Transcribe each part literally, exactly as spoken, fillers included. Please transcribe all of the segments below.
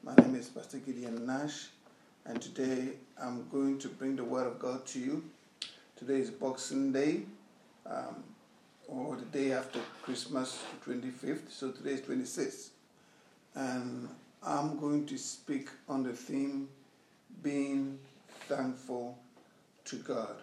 My name is Pastor Gideon Nash, and today I'm going to bring the Word of God to you. Today is Boxing Day, um, or the day after Christmas, twenty-fifth, so today is twenty-sixth. And I'm going to speak on the theme, being thankful to God.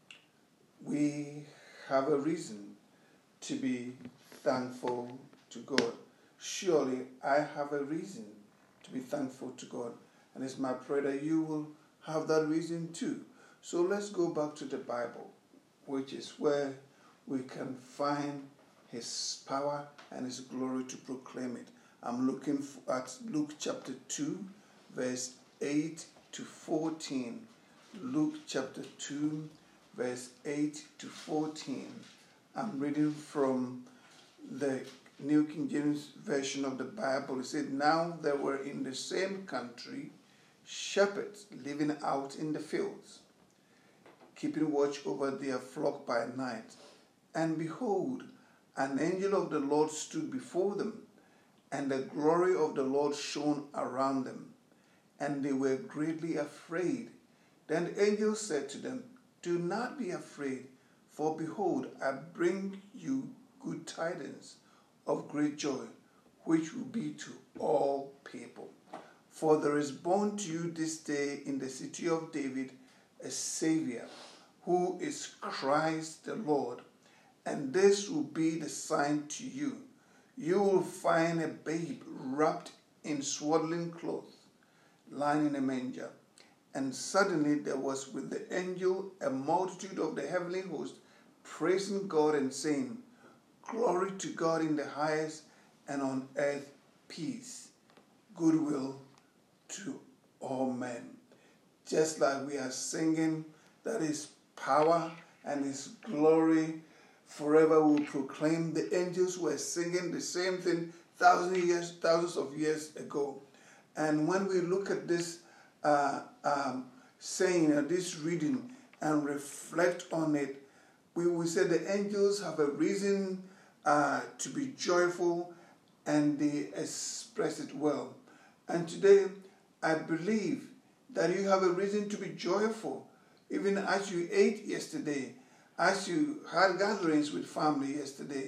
We have a reason to be thankful to God. Surely I have a reason to be thankful to God. And it's my prayer that you will have that reason too. So let's go back to the Bible, which is where we can find His power and His glory to proclaim it. I'm looking at Luke chapter two, verse eight to fourteen. Luke chapter two, verse eight to fourteen. I'm reading from the New King James Version of the Bible. It said, "Now there were in the same country shepherds living out in the fields, keeping watch over their flock by night. And behold, an angel of the Lord stood before them, and the glory of the Lord shone around them, and they were greatly afraid. Then the angel said to them, 'Do not be afraid, for behold, I bring you good tidings of great joy, which will be to all people. For there is born to you this day in the city of David a Savior, who is Christ the Lord. And this will be the sign to you. You will find a babe wrapped in swaddling clothes, lying in a manger.' And suddenly there was with the angel a multitude of the heavenly host, praising God and saying, 'Glory to God in the highest, and on earth peace, goodwill to all men.'" Just like we are singing that His power and His glory forever will proclaim, the angels were singing the same thing thousands of years, thousands of years ago. And when we look at this uh, um, saying, uh, this reading, and reflect on it, we will say the angels have a reason uh, to be joyful, and they express it well. And today, I believe that you have a reason to be joyful, even as you ate yesterday, as you had gatherings with family yesterday,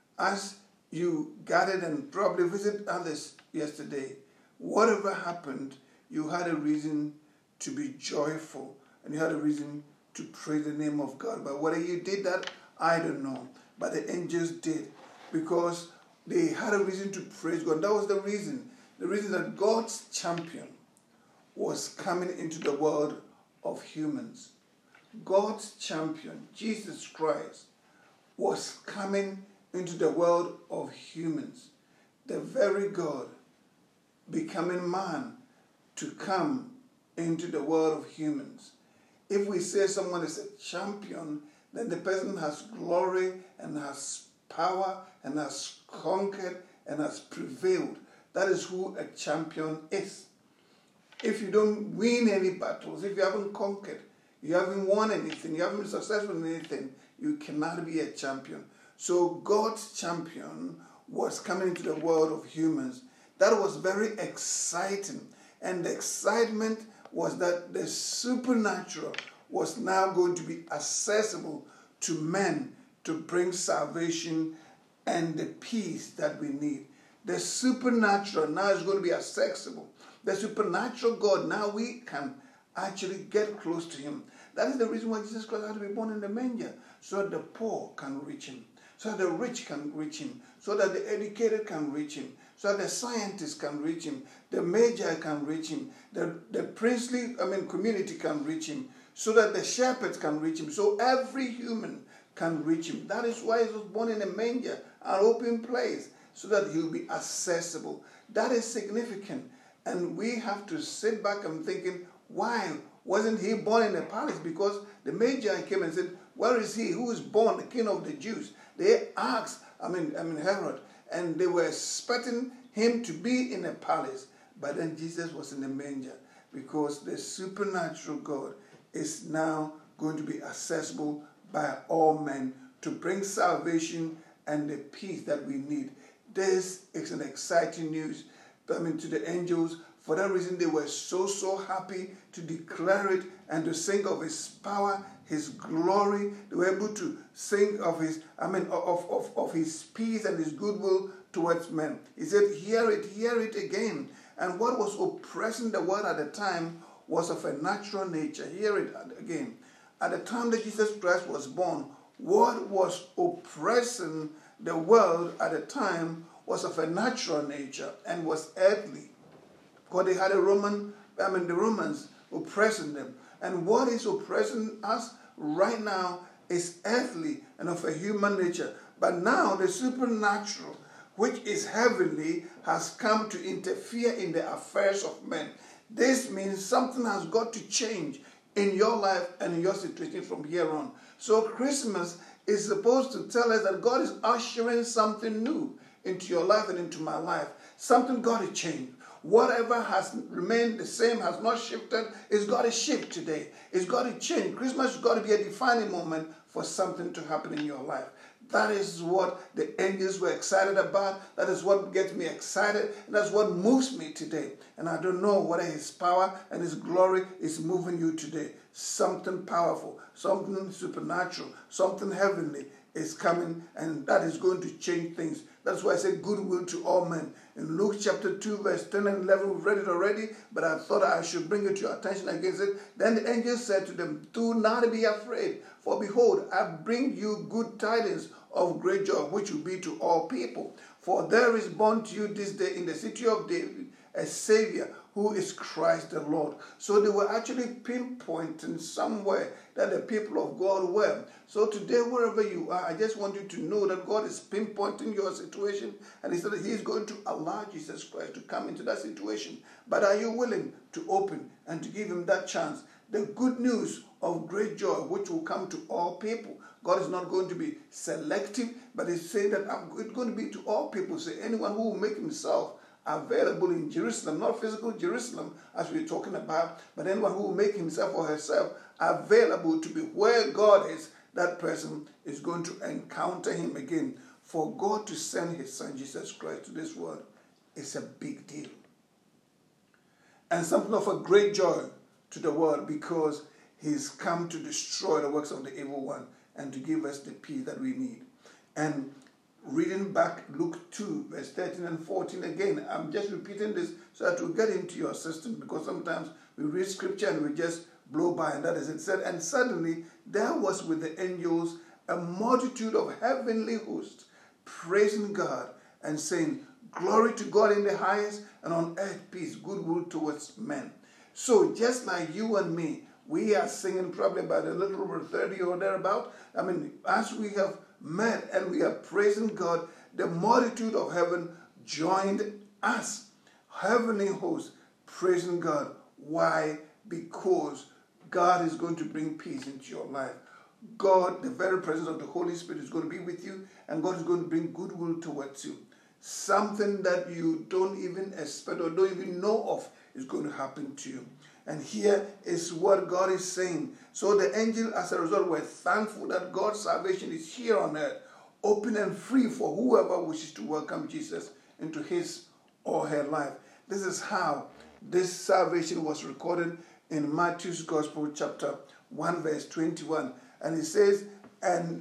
as you gathered and probably visited others yesterday. Whatever happened, you had a reason to be joyful, and you had a reason to praise the name of God. But whether you did that, I don't know. But the angels did, because they had a reason to praise God. That was the reason. The reason that God's champion was coming into the world of humans. God's champion, Jesus Christ, was coming into the world of humans. The very God becoming man to come into the world of humans. If we say someone is a champion, then the person has glory and has power and has conquered and has prevailed. That is who a champion is. If you don't win any battles, if you haven't conquered, you haven't won anything, you haven't been successful in anything, you cannot be a champion. So God's champion was coming into the world of humans. That was very exciting. And the excitement was that the supernatural was now going to be accessible to men to bring salvation and the peace that we need. The supernatural now is going to be accessible. The supernatural God, now we can actually get close to Him. That is the reason why Jesus Christ had to be born in the manger, so that the poor can reach Him, so that the rich can reach Him, so that the educated can reach Him, so that the scientists can reach Him, the magi can reach Him, the, the princely, I mean, community can reach Him, so that the shepherds can reach Him, so every human can reach Him. That is why He was born in a manger, an open place, so that He will be accessible. That is significant. And we have to sit back and thinking, why wasn't He born in a palace? Because the Magi came and said, "Where is He who is born, the King of the Jews?" They asked, I mean, I mean Herod, and they were expecting Him to be in a palace. But then Jesus was in the manger, because the supernatural God is now going to be accessible by all men to bring salvation and the peace that we need. This is an exciting news. I mean, to the angels. For that reason, they were so, so happy to declare it and to sing of his power, his glory. They were able to sing of his, I mean, of, of, of his peace and his goodwill towards men. He said, hear it, hear it again. And what was oppressing the world at the time was of a natural nature. Hear it again. At the time that Jesus Christ was born, what was oppressing the world at the time was of a natural nature and was earthly. Because they had a Roman, I mean the Romans oppressing them. And what is oppressing us right now is earthly and of a human nature. But now the supernatural, which is heavenly, has come to interfere in the affairs of men. This means something has got to change in your life and in your situation from here on. So Christmas is supposed to tell us that God is ushering something new into your life and into my life. Something got to change. Whatever has remained the same, has not shifted, it's got to shift today. It's got to change. Christmas has got to be a defining moment for something to happen in your life. That is what the angels were excited about. That is what gets me excited. And that's what moves me today. And I don't know whether his power and his glory is moving you today. Something powerful, something supernatural, something heavenly is coming, and that is going to change things. That's why I say goodwill to all men. In Luke chapter two, verse ten and eleven, we've read it already, but I thought I should bring it to your attention against it. Then the angel said to them, do not be afraid, for behold, I bring you good tidings of great joy, which will be to all people. For there is born to you this day in the city of David a Savior, who is Christ the Lord. So they were actually pinpointing somewhere that the people of God were. So today, wherever you are, I just want you to know that God is pinpointing your situation, and he said that he is going to allow Jesus Christ to come into that situation. But are you willing to open and to give him that chance? The good news of great joy, which will come to all people. God is not going to be selective, but he's saying that it's going to be to all people. Say, anyone who will make himself available in Jerusalem, not physical Jerusalem as we're talking about, but anyone who will make himself or herself available to be where God is, that person is going to encounter him again. For God to send his son Jesus Christ to this world is a big deal. And something of a great joy to the world, because he's come to destroy the works of the evil one and to give us the peace that we need. And reading back Luke two, verse thirteen and fourteen again, I'm just repeating this so that we'll get into your system, because sometimes we read scripture and we just blow by, and that is it said, and suddenly there was with the angels a multitude of heavenly hosts praising God and saying, glory to God in the highest, and on earth peace, goodwill towards men. So just like you and me, we are singing probably about a little over thirty or thereabout. I mean, as we have met and we are praising God, the multitude of heaven joined us. Heavenly hosts praising God. Why? Because God is going to bring peace into your life. God, the very presence of the Holy Spirit, is going to be with you, and God is going to bring goodwill towards you. Something that you don't even expect or don't even know of is going to happen to you. And here is what God is saying. So the angel, as a result, were thankful that God's salvation is here on earth, open and free for whoever wishes to welcome Jesus into his or her life. This is how this salvation was recorded in Matthew's Gospel, chapter one, verse twenty-one. And it says, and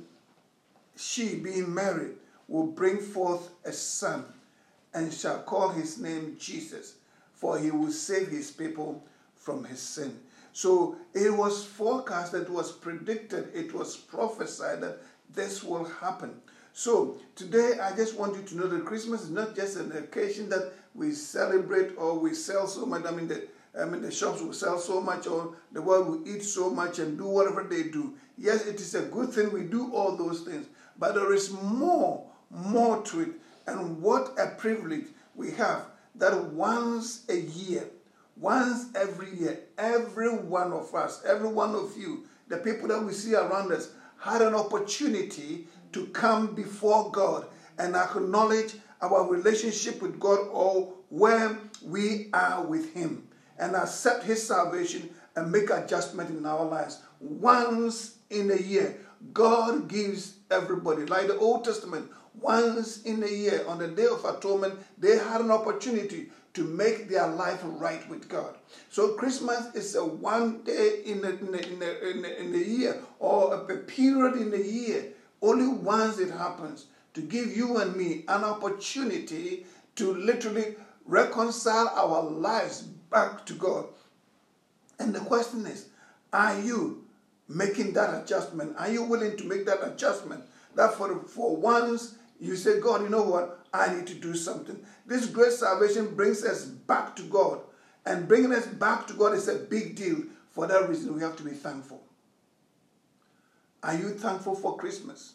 she, being married, will bring forth a son, and shall call his name Jesus, for he will save his people from his sin. So it was forecasted, it was predicted, it was prophesied that this will happen. So today I just want you to know that Christmas is not just an occasion that we celebrate or we sell so much. I mean, the, I mean, the shops will sell so much, or the world will eat so much and do whatever they do. Yes, it is a good thing we do all those things, but there is more, more to it. And what a privilege we have that once a year, once every year, every one of us, every one of you, the people that we see around us, had an opportunity to come before God and acknowledge our relationship with God, or where we are with him, and accept his salvation and make adjustment in our lives. Once in a year, God gives everybody, like the Old Testament, once in a year, on the Day of Atonement, they had an opportunity to make their life right with God. So Christmas is a one day in the, in the, in the, in the, in the year, or a period in the year, only once it happens, to give you and me an opportunity to literally reconcile our lives back to God. And the question is, are you making that adjustment? Are you willing to make that adjustment? That for, for once you say, God, you know what? I need to do something. This great salvation brings us back to God. And bringing us back to God is a big deal. For that reason, we have to be thankful. Are you thankful for Christmas?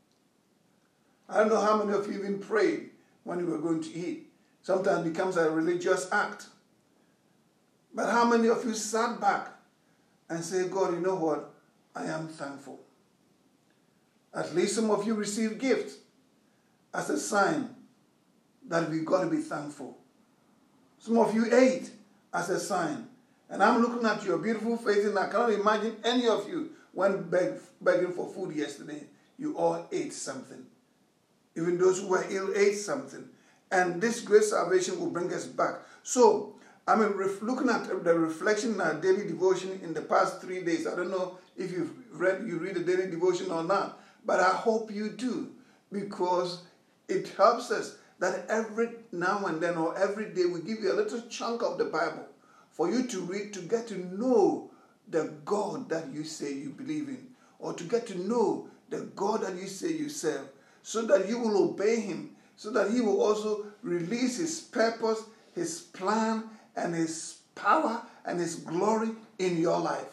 I don't know how many of you even prayed when you were going to eat. Sometimes it becomes a religious act. But how many of you sat back and said, God, you know what? I am thankful. At least some of you received gifts as a sign that we've got to be thankful. Some of you ate as a sign. And I'm looking at your beautiful faces, and I cannot imagine any of you went beg, begging for food yesterday. You all ate something. Even those who were ill ate something. And this great salvation will bring us back. So, I mean, ref, looking at the reflection in our daily devotion in the past three days, I don't know if you've read, you read the daily devotion or not, but I hope you do, because it helps us that every now and then or every day we give you a little chunk of the Bible for you to read, to get to know the God that you say you believe in, or to get to know the God that you say you serve, so that you will obey him, so that he will also release his purpose, his plan, and his power and his glory in your life.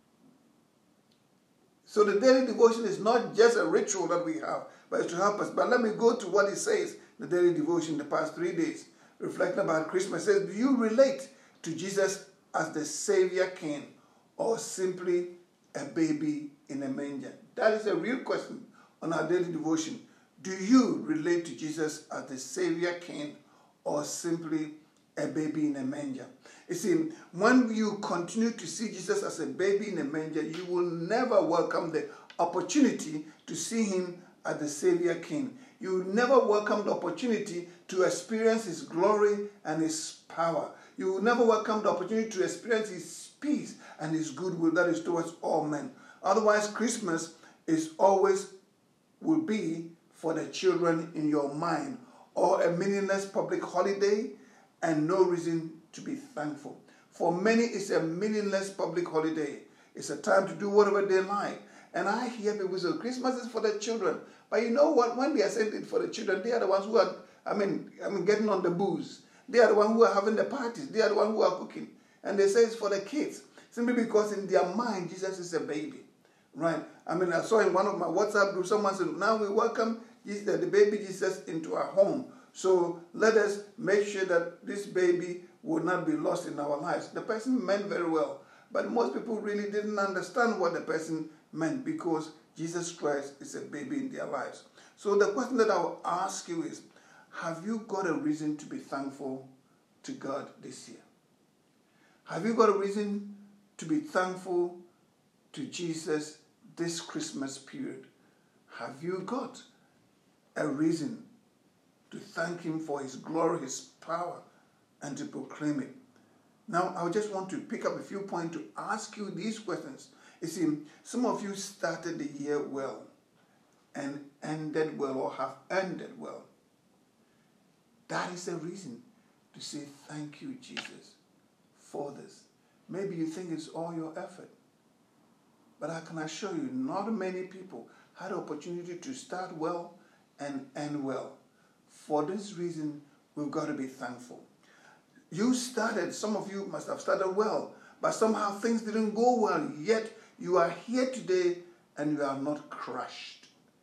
So the daily devotion is not just a ritual that we have, but it's to help us. But let me go to what it says, the daily devotion the past three days, reflecting about Christmas. It says, do you relate to Jesus as the Savior King, or simply a baby in a manger? That is a real question on our daily devotion. Do you relate to Jesus as the Savior King, or simply a baby in a manger? You see, when you continue to see Jesus as a baby in a manger, you will never welcome the opportunity to see him as the Savior King. You will never welcome the opportunity to experience his glory and his power. You will never welcome the opportunity to experience his peace and his goodwill that is towards all men. Otherwise, Christmas is always will be for the children in your mind, or a meaningless public holiday and no reason to be thankful. For many, it's a meaningless public holiday. It's a time to do whatever they like. And I hear people say, Christmas is for the children. But you know what? When they are saying it for the children, they are the ones who are, I mean, I mean, getting on the booze. They are the ones who are having the parties. They are the ones who are cooking. And they say it's for the kids. Simply because in their mind, Jesus is a baby. Right? I mean, I saw in one of my WhatsApp groups, someone said, now we welcome Jesus, the baby Jesus into our home. So let us make sure that this baby will not be lost in our lives. The person meant very well, but most people really didn't understand what the person meant, because Jesus Christ is a baby in their lives. So the question that I will ask you is, have you got a reason to be thankful to God this year? Have you got a reason to be thankful to Jesus this Christmas period? Have you got a reason to thank him for his glory, his power, and to proclaim it? Now, I just want to pick up a few points to ask you these questions. You see, some of you started the year well and ended well, or have ended well. That is a reason to say thank you, Jesus, for this. Maybe you think it's all your effort, but I can assure you, not many people had the opportunity to start well and end well. For this reason, we've got to be thankful. You started, some of you must have started well, but somehow things didn't go well, yet you are here today and you are not crushed.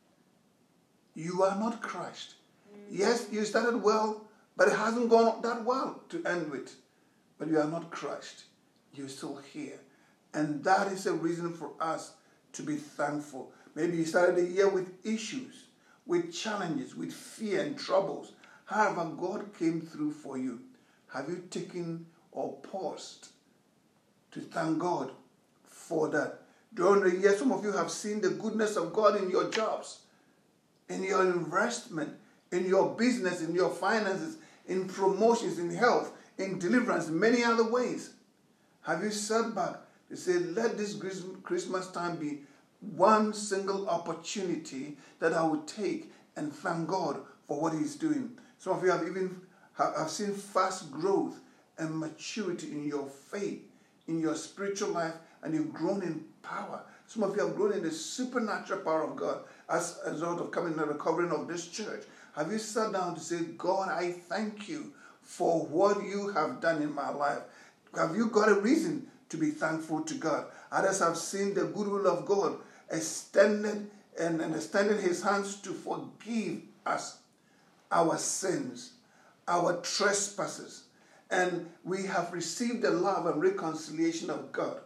You are not crushed. Yes, you started well, but it hasn't gone that well to end with. But you are not crushed. You're still here. And that is a reason for us to be thankful. Maybe you started the year with issues, with challenges, with fear and troubles. However, God came through for you. Have you taken or paused to thank God for that? During the year, some of you have seen the goodness of God in your jobs, in your investment, in your business, in your finances, in promotions, in health, in deliverance, many other ways. Have you sat back to say, let this Christmas time be one single opportunity that I would take and thank God for what He's doing? Some of you have even have seen fast growth and maturity in your faith, in your spiritual life, and you've grown in power. Some of you have grown in the supernatural power of God as a result of coming in the recovering of this church. Have you sat down to say, God, I thank you for what you have done in my life? Have you got a reason to be thankful to God? Others have seen the goodwill of God extended and, and extending His hands to forgive us our sins, our trespasses, and we have received the love and reconciliation of God.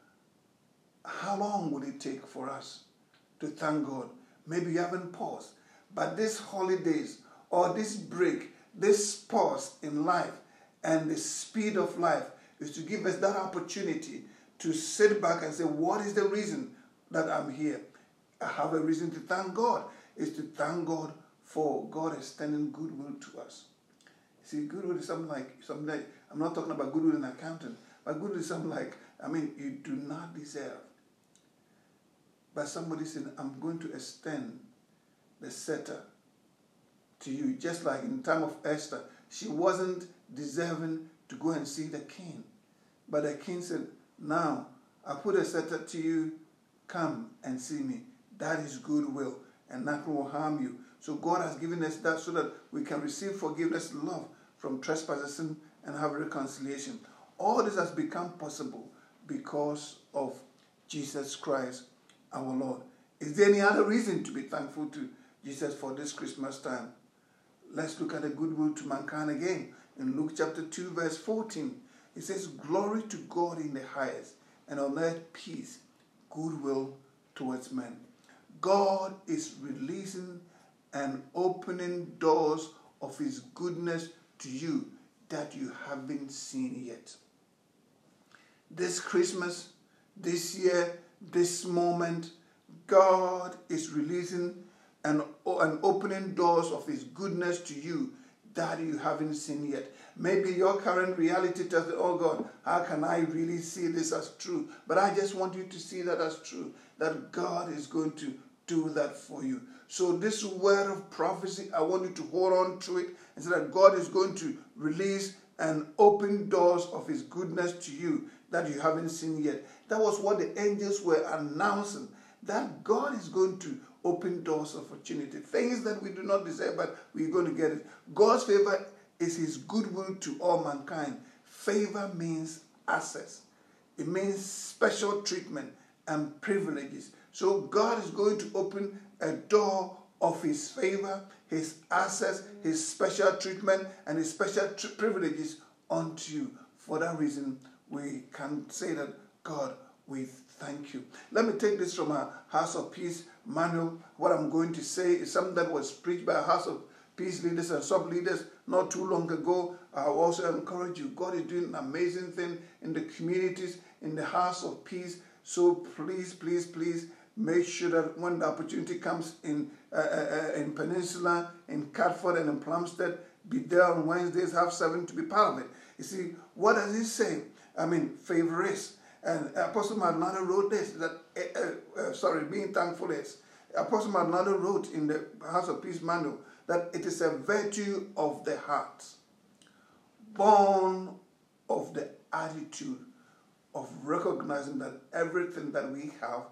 How long would it take for us to thank God? Maybe you haven't paused, but these holidays or this break, this pause in life and the speed of life is to give us that opportunity to sit back and say, what is the reason that I'm here? I have a reason to thank God. Is to thank God for God extending goodwill to us. See, goodwill is something like, something like, I'm not talking about goodwill in accounting, but goodwill is something like, I mean, you do not deserve. But somebody said, I'm going to extend the scepter to you. Just like in the time of Esther, she wasn't deserving to go and see the king. But the king said, now, I put a scepter to you, come and see me. That is goodwill, and nothing will harm you. So God has given us that so that we can receive forgiveness, love from trespasses, and have reconciliation. All this has become possible because of Jesus Christ, our Lord. Is there any other reason to be thankful to Jesus for this Christmas time? Let's look at the goodwill to mankind again. In Luke chapter two, verse fourteen, it says, glory to God in the highest, and on earth peace, goodwill towards men. God is releasing and opening doors of His goodness to you that you haven't seen yet. This Christmas, this year, this moment, God is releasing and, and opening doors of His goodness to you that you haven't seen yet. Maybe your current reality tells you, oh God, how can I really see this as true? But I just want you to see that as true, that God is going to do that for you. So this word of prophecy, I want you to hold on to it and say that God is going to release and open doors of His goodness to you that you haven't seen yet. That was what the angels were announcing, that God is going to open doors of opportunity, things that we do not deserve, but we're going to get it. God's favor is His goodwill to all mankind. Favor means access. It means special treatment and privileges. So God is going to open a door of His favor, His access, His special treatment, and His special tr- privileges unto you. For that reason, we can say that, God, we thank you. Let me take this from a House of Peace manual. What I'm going to say is something that was preached by a House of Peace leaders and sub-leaders not too long ago. I also encourage you. God is doing an amazing thing in the communities, in the House of Peace. So please, please, please, make sure that when the opportunity comes in uh, uh, in Peninsula, in Catford, and in Plumstead, be there on Wednesdays, half seven, to be part of it. You see, what does it say? I mean, favor is. And Apostle Maldonado wrote this, that, uh, uh, sorry, being thankful is. Apostle Maldonado wrote in the House of Peace manual that it is a virtue of the heart, born of the attitude of recognizing that everything that we have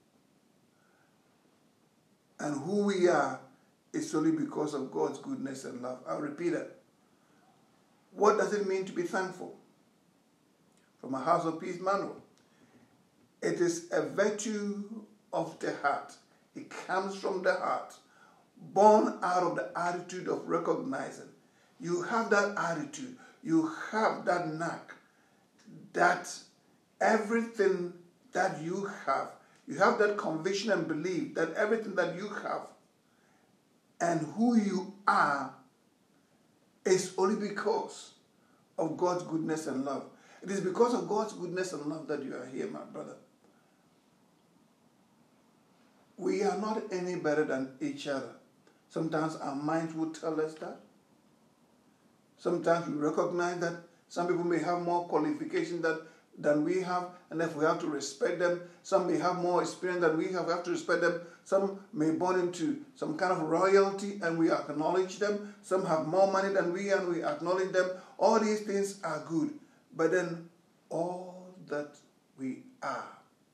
and who we are is solely because of God's goodness and love. I'll repeat it. What does it mean to be thankful? From a House of Peace manual. It is a virtue of the heart. It comes from the heart, born out of the attitude of recognizing. You have that attitude. You have that knack that everything that you have, you have that conviction and belief that everything that you have and who you are is only because of God's goodness and love. It is because of God's goodness and love that you are here, my brother. We are not any better than each other. Sometimes our minds will tell us that. Sometimes we recognize that. Some people may have more qualifications that, than we have, and if we have to respect them. Some may have more experience than we have, we have to respect them. Some may born into some kind of royalty, and we acknowledge them. Some have more money than we, and we acknowledge them. All these things are good. But then all that we are,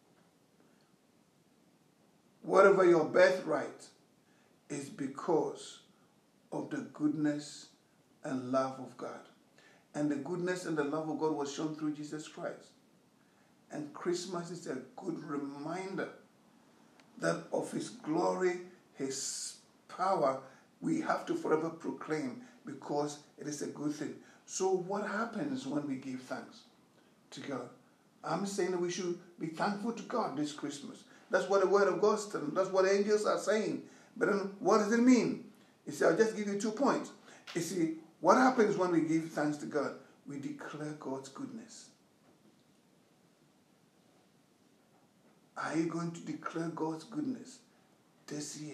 whatever your birthright, is because of the goodness and love of God. And the goodness and the love of God was shown through Jesus Christ. And Christmas is a good reminder that of His glory, His power, we have to forever proclaim, because it is a good thing. So what happens when we give thanks to God? I'm saying that we should be thankful to God this Christmas. That's what the Word of God says. That's what the angels are saying. But then what does it mean? You see, I'll just give you two points. You see, what happens when we give thanks to God? We declare God's goodness. Are you going to declare God's goodness this year?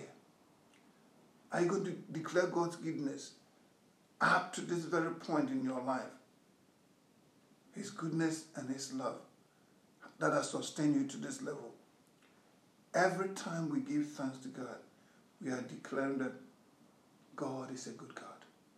Are you going to declare God's goodness up to this very point in your life? His goodness and His love that has sustained you to this level. Every time we give thanks to God, we are declaring that God is a good God.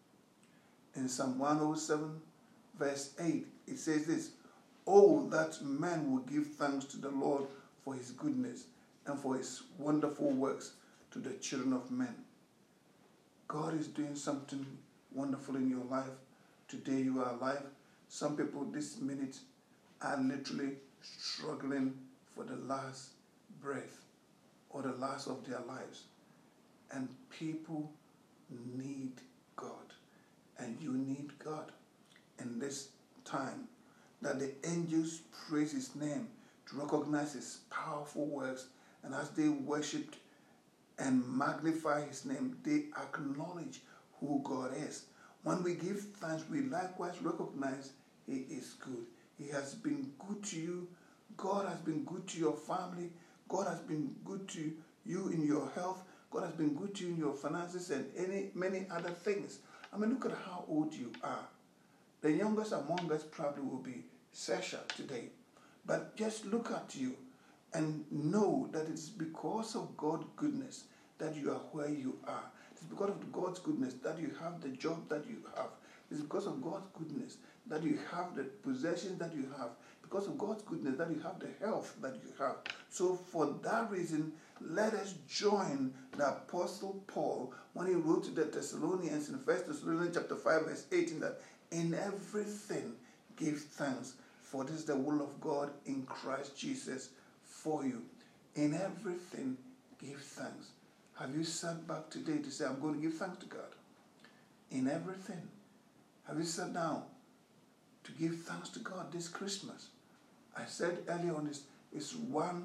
In Psalm one oh seven, verse eight, it says this: "Oh, that man will give thanks to the Lord for His goodness and for His wonderful works to the children of men." God is doing something wonderful in your life. Today you are alive. Some people this minute are literally struggling for the last breath or the last of their lives. And people need God. And you need God in this time, that the angels praise His name to recognize His powerful works. And as they worship and magnify His name, they acknowledge who God is. When we give thanks, we likewise recognize He is good. He has been good to you. God has been good to your family. God has been good to you in your health. God has been good to you in your finances and any many other things. I mean, look at how old you are. The youngest among us probably will be Sasha today. But just look at you and know that it's because of God's goodness that you are where you are. It's because of God's goodness that you have the job that you have. It's because of God's goodness that you have the possessions that you have. Because of God's goodness that you have the health that you have. So for that reason, let us join the Apostle Paul when he wrote to the Thessalonians in First Thessalonians chapter five, verse eighteen, that in everything give thanks, for this is the will of God in Christ Jesus for you. In everything give thanks. Have you sat back today to say, I'm going to give thanks to God? In everything. Have you sat down to give thanks to God this Christmas? I said earlier on, this is one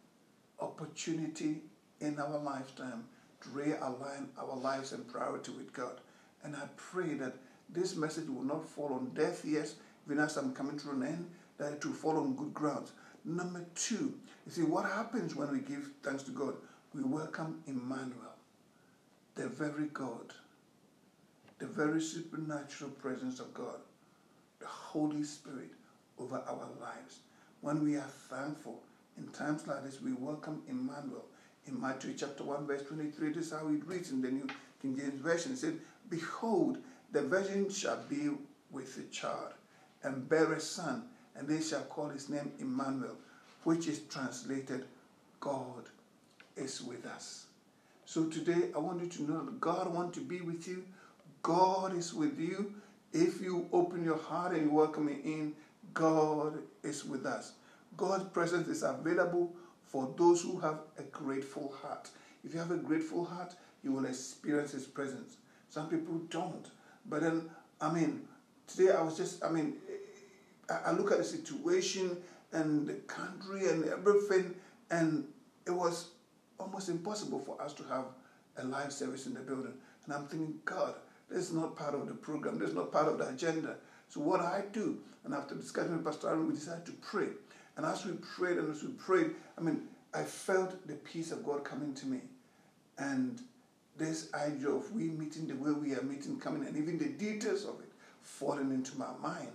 opportunity in our lifetime to realign our lives and priority with God. And I pray that this message will not fall on deaf ears, even as I'm coming to an end, that it will fall on good grounds. Number two, you see, what happens when we give thanks to God? We welcome Emmanuel, the very God, the very supernatural presence of God, the Holy Spirit over our lives. When we are thankful, in times like this, we welcome Emmanuel. In Matthew chapter one, verse twenty-three, this is how it reads in the New King James Version. It said, "Behold, the virgin shall be with a child, and bear a son, and they shall call his name Emmanuel," which is translated, God is with us. So today, I want you to know that God wants to be with you. God is with you. If you open your heart and you welcome Him in, God is with us. God's presence is available for those who have a grateful heart. If you have a grateful heart, you will experience His presence. Some people don't. But then, I mean, today I was just, I mean, I look at the situation and the country and everything, and it was almost impossible for us to have a live service in the building. And I'm thinking, God, this is not part of the program. This is not part of the agenda. So what I do, and after discussing with Pastor Aaron, we decided to pray. And as we prayed and as we prayed, I mean, I felt the peace of God coming to me. And this idea of we meeting the way we are meeting coming, and even the details of it falling into my mind.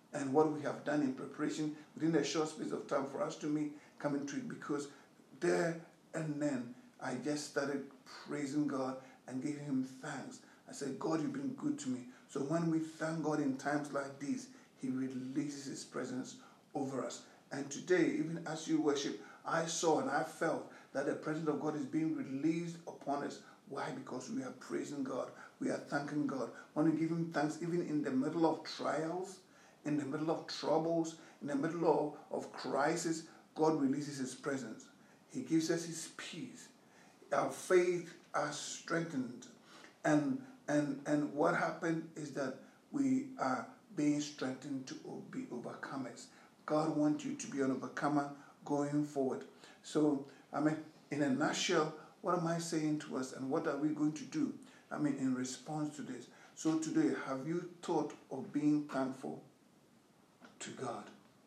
and what we have done in preparation within a short space of time for us to meet, come into it, because there and then I just started praising God and giving him thanks. I said, God, you've been good to me. So when we thank God in times like these, he releases his presence over us. And today, even as you worship, I saw and I felt that the presence of God is being released upon us. Why? Because we are praising God. We are thanking God. When we give him thanks, even in the middle of trials, in the middle of troubles, in the middle of, of crisis, God releases his presence. He gives us his peace. Our faith are strengthened. And, and, and what happened is that we are being strengthened to be overcomers. God wants you to be an overcomer going forward. So, I mean, in a nutshell, what am I saying to us and what are we going to do? I mean, in response to this. So today, have you thought of being thankful to God?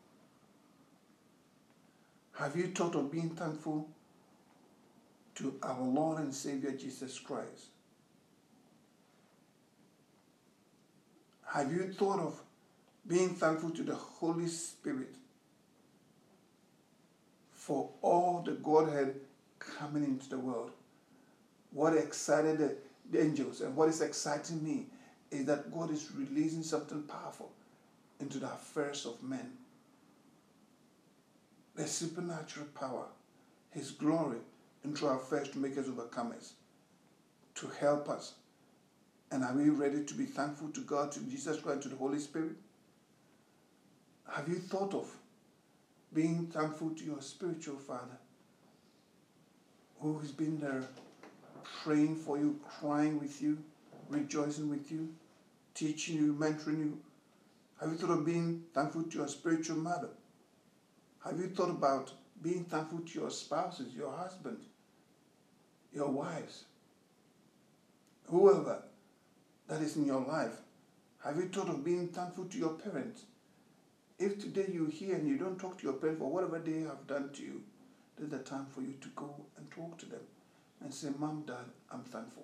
Have you thought of being thankful to our Lord and Savior Jesus Christ? Have you thought of being thankful to the Holy Spirit for all the Godhead coming into the world? What excited the, the angels and what is exciting me is that God is releasing something powerful into the affairs of men. The supernatural power, his glory into our affairs to make us overcomers, to help us. And are we ready to be thankful to God, to Jesus Christ, to the Holy Spirit? Have you thought of being thankful to your spiritual father, who has been there praying for you, crying with you, rejoicing with you, teaching you, mentoring you? Have you thought of being thankful to your spiritual mother? Have you thought about being thankful to your spouses, your husband, your wives, whoever that is in your life? Have you thought of being thankful to your parents? If today you're here and you don't talk to your parents for whatever they have done to you, this is the time for you to go and talk to them and say, Mom, Dad, I'm thankful.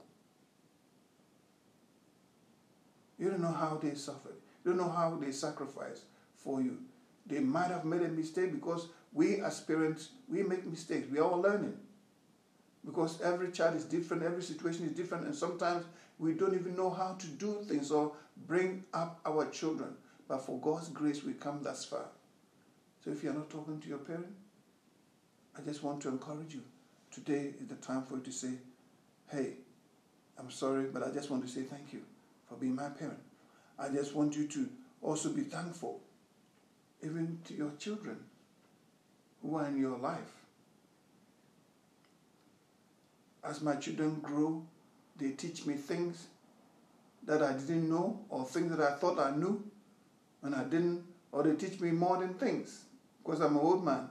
You don't know how they suffered. You don't know how they sacrificed for you. They might have made a mistake, because we as parents, we make mistakes. We are all learning. Because every child is different, every situation is different, and sometimes we don't even know how to do things or bring up our children. But for God's grace, we come thus far. So if you're not talking to your parent, I just want to encourage you. Today is the time for you to say, hey, I'm sorry, but I just want to say thank you for being my parent. I just want you to also be thankful, even to your children who are in your life. As my children grow, they teach me things that I didn't know, or things that I thought I knew, and I didn't, or they teach me more than things, because I'm an old man.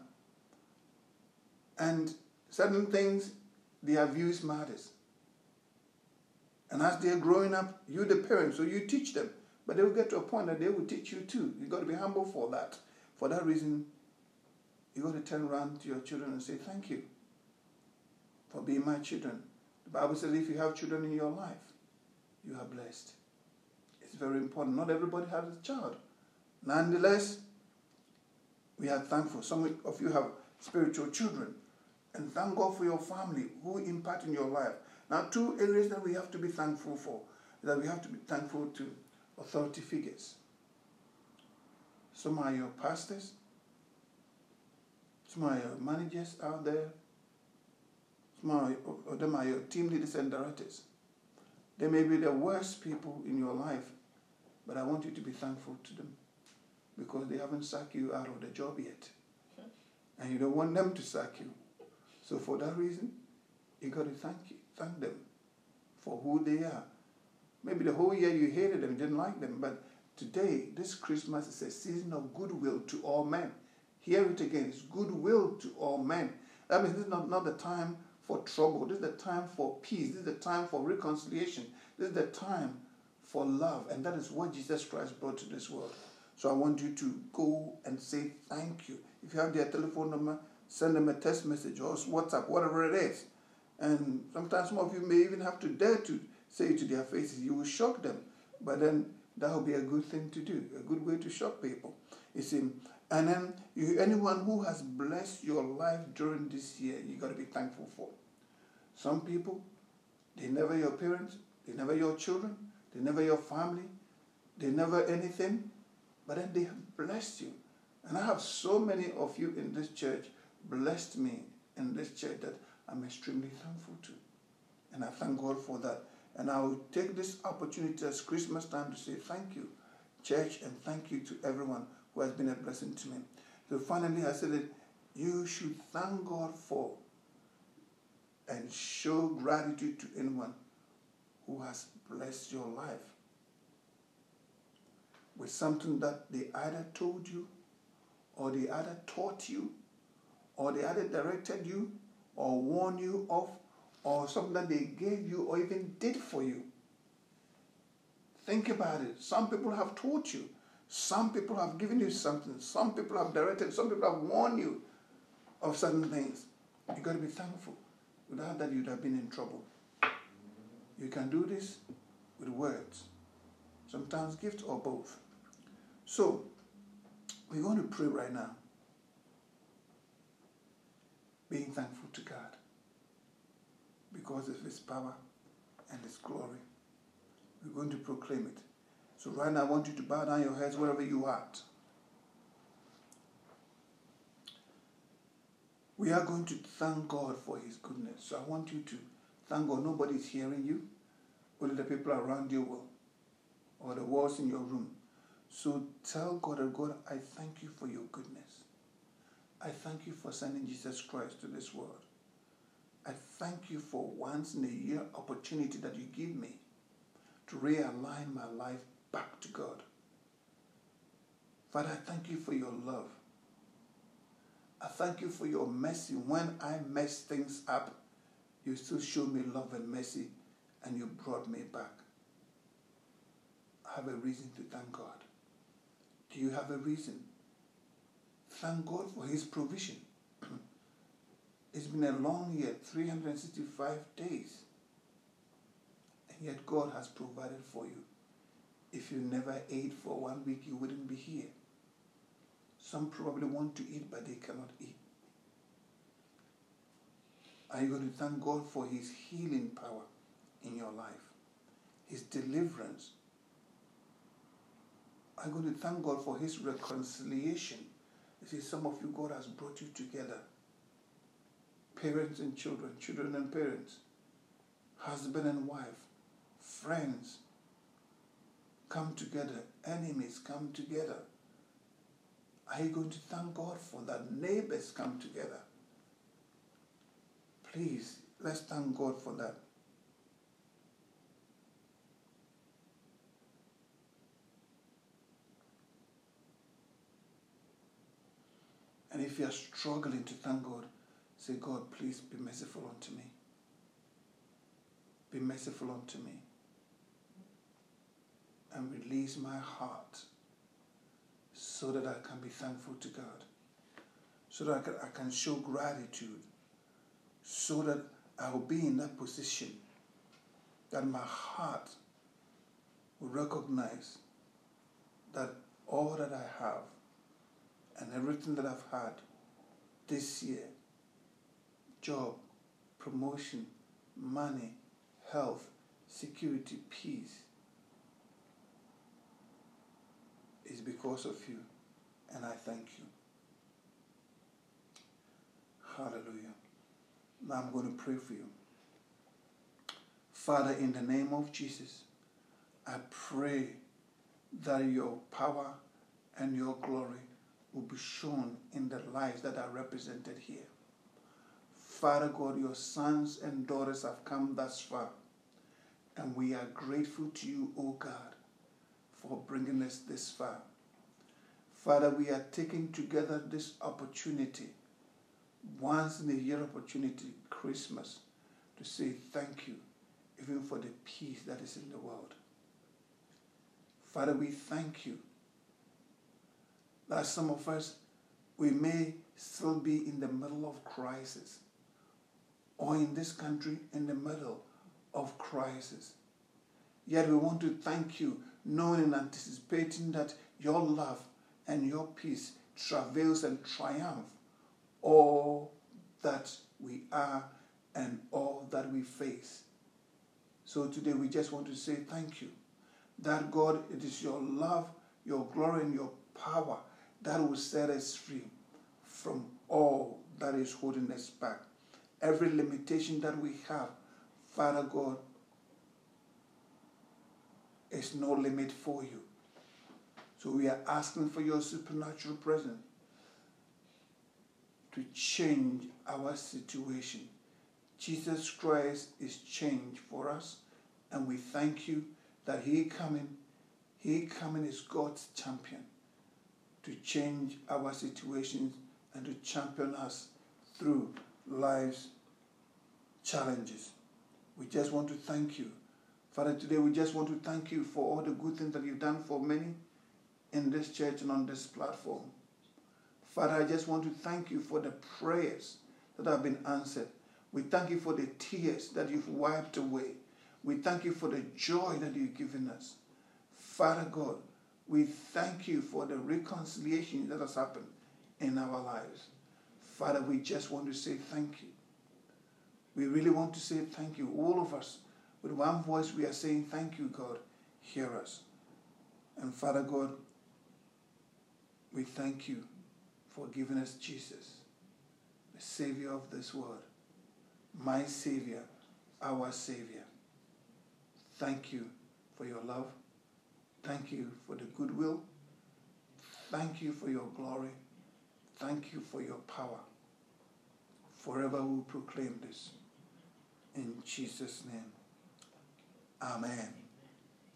And certain things, their views matters. And as they're growing up, you the parents, so you teach them. But they will get to a point that they will teach you too. You've got to be humble for that. For that reason, you've got to turn around to your children and say, thank you for being my children. The Bible says if you have children in your life, you are blessed. It's very important. Not everybody has a child. Nonetheless, we are thankful. Some of you have spiritual children. And thank God for your family who impact in your life. Now, two areas that we have to be thankful for, that we have to be thankful to authority figures. Some are your pastors. Some are your managers out there. Some are, of them are your team leaders and directors. They may be the worst people in your life, but I want you to be thankful to them, because they haven't sacked you out of the job yet. And you don't want them to sack you. So for that reason, you got to thank you, thank them for who they are. Maybe the whole year you hated them, didn't like them, but today, this Christmas is a season of goodwill to all men. Hear it again, it's goodwill to all men. That means this is not, not the time for trouble. This is the time for peace. This is the time for reconciliation. This is the time for love. And that is what Jesus Christ brought to this world. So I want you to go and say thank you. If you have their telephone number, send them a text message or WhatsApp, whatever it is. And sometimes some of you may even have to dare to say it to their faces. You will shock them. But then that would be a good thing to do, a good way to shock people. You see, and then you, anyone who has blessed your life during this year, you got to be thankful for. Some people, they never your parents, they never your children, they never your family, they never anything, but then they have blessed you. And I have so many of you in this church blessed me in this church that I'm extremely thankful to. And I thank God for that. And I will take this opportunity as Christmas time to say thank you, church, and thank you to everyone who has been a blessing to me. So finally, I said that you should thank God for and show gratitude to anyone who has blessed your life with something that they either told you, or they either taught you, or they either directed you, or warned you of, or something that they gave you, or even did for you. Think about it. Some people have taught you. Some people have given you something. Some people have directed. Some people have warned you of certain things. You've got to be thankful. Without that, you'd have been in trouble. You can do this with words. Sometimes gifts or both. So, we're going to pray right now. Being thankful to God. Because of His power and His glory. We're going to proclaim it. So right now I want you to bow down your heads wherever you are at. We are going to thank God for His goodness. So I want you to thank God. Nobody's hearing you. Only the people around you will. Or the walls in your room. So tell God, oh God, I thank you for your goodness. I thank you for sending Jesus Christ to this world. I thank you for once in a year opportunity that you give me to realign my life back to God. Father, I thank you for your love. I thank you for your mercy. When I mess things up, you still show me love and mercy, and you brought me back. I have a reason to thank God. Do you have a reason? Thank God for His provision. It's been a long year, three hundred sixty-five days. And yet God has provided for you. If you never ate for one week, you wouldn't be here. Some probably want to eat, but they cannot eat. Are you going to thank God for His healing power in your life? His deliverance? Are you going to thank God for His reconciliation? You see, some of you, God has brought you together. Parents and children, children and parents, husband and wife, friends come together, enemies come together. Are you going to thank God for that? Neighbors come together. Please, let's thank God for that. And if you are struggling to thank God, say, God, please be merciful unto me. Be merciful unto me. And release my heart so that I can be thankful to God. So that I can, I can show gratitude. So that I will be in that position that my heart will recognize that all that I have and everything that I've had this year, job, promotion, money, health, security, peace, is because of you, and I thank you. Hallelujah. Now I'm going to pray for you. Father, in the name of Jesus, I pray that your power and your glory will be shown in the lives that are represented here. Father God, your sons and daughters have come thus far, and we are grateful to you, O God, for bringing us this far. Father, we are taking together this opportunity, once in a year opportunity, Christmas, to say thank you, even for the peace that is in the world. Father, we thank you that some of us, we may still be in the middle of crisis, or in this country in the middle of crisis. Yet we want to thank you knowing and anticipating that your love and your peace travails and triumph all that we are and all that we face. So today we just want to say thank you. That God, it is your love, your glory, and your power that will set us free from all that is holding us back. Every limitation that we have, Father God, is no limit for you. So we are asking for your supernatural presence to change our situation. Jesus Christ is change for us, and we thank you that He coming, He coming is God's champion to change our situations and to champion us through life's challenges. We just want to thank you. Father, today we just want to thank you for all the good things that you've done for many in this church and on this platform. Father, I just want to thank you for the prayers that have been answered. We thank you for the tears that you've wiped away. We thank you for the joy that you've given us. Father God, we thank you for the reconciliation that has happened in our lives. Father, we just want to say thank you. We really want to say thank you. All of us, with one voice, we are saying thank you, God. Hear us. And Father God, we thank you for giving us Jesus, the Savior of this world, my Savior, our Savior. Thank you for your love. Thank you for the goodwill. Thank you for your glory. Thank you for your power. Forever we will proclaim this. In Jesus' name, amen.